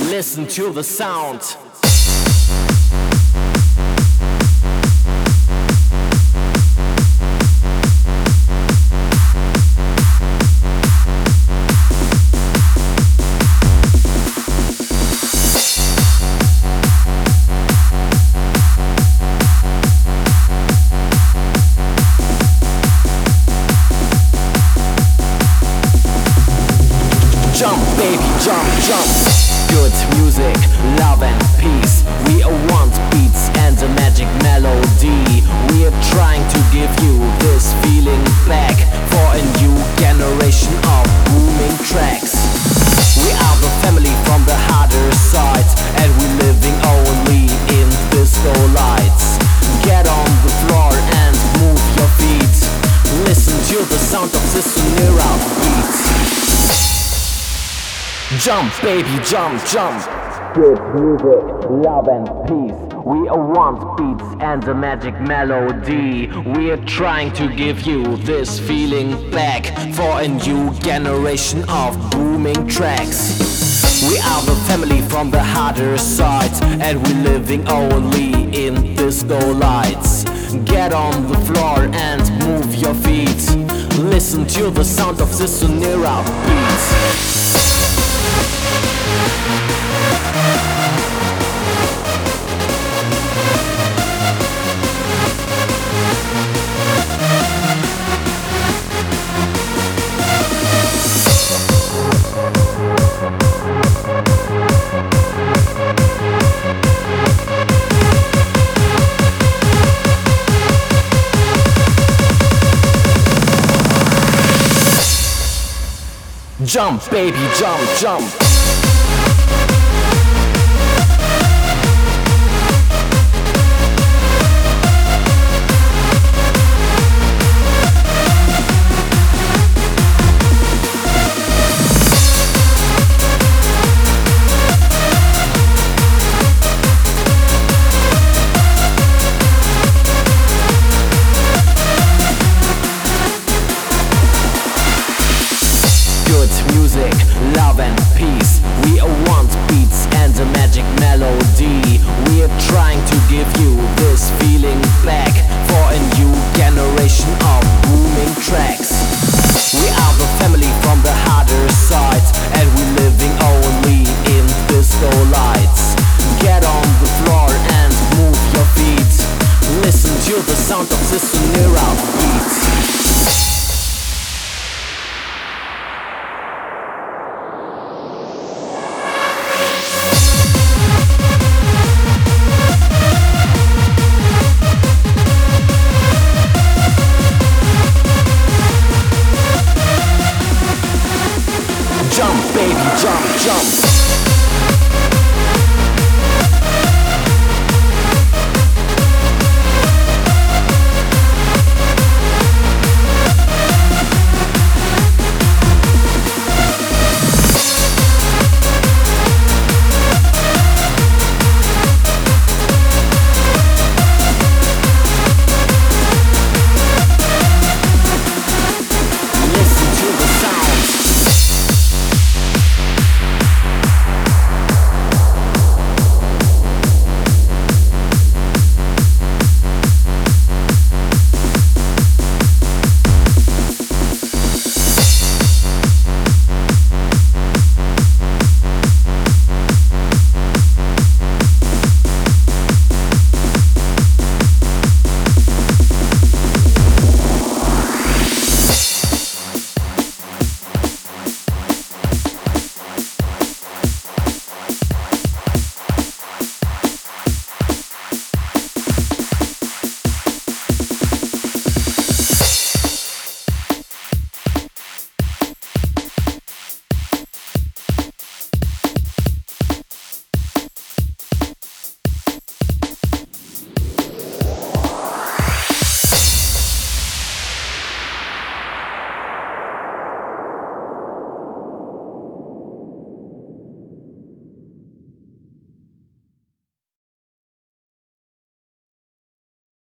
Listen to the sound. Jump, baby, jump, jump. Good music, love and peace. We are want beats and a magic melody. We are trying to give you this feeling back for a new generation of booming tracks. We are the family from the harder side, and we're living only in disco lights. Get on the floor and move your feet. Listen to the sound of this Sonera beat. Jump, baby, jump, jump. Good music, love and peace. We are want beats and a magic melody. We are trying to give you this feeling back for a new generation of booming tracks. We are the family from the harder side, and we're living only in disco lights. Get on the floor and move your feet. Listen to the sound of this Sonera beat. Jump, baby, jump, jump. Music, love and peace. We are want beats and a magic melody. We are trying to give you this feeling back for a new generation of booming tracks. We are the family from the harder side, and we're living only in disco lights. Get on the floor and move your feet. Listen to the sound of this Sonera beat.